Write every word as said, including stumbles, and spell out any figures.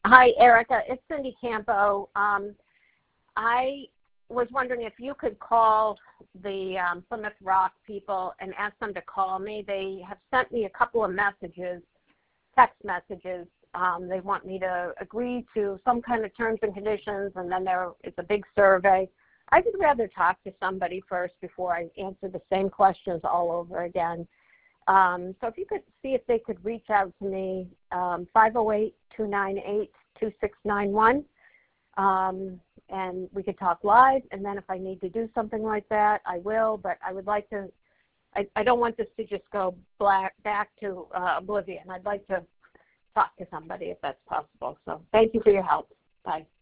Hi, Erica. It's Cindy Campo. Um, I was wondering if you could call the um, Plymouth Rock people and ask them to call me. They have sent me a couple of messages, text messages. Um, they want me to agree to some kind of terms and conditions, and then there it's a big survey. I would rather talk to somebody first before I answer the same questions all over again. Um, so if you could see if they could reach out to me, um, five oh eight, two nine eight, two six nine one, um, and we could talk live, and then if I need to do something like that, I will, but I would like to, I, I don't want this to just go black, back to uh, oblivion. I'd like to talk to somebody if that's possible. So thank you for your help. Bye.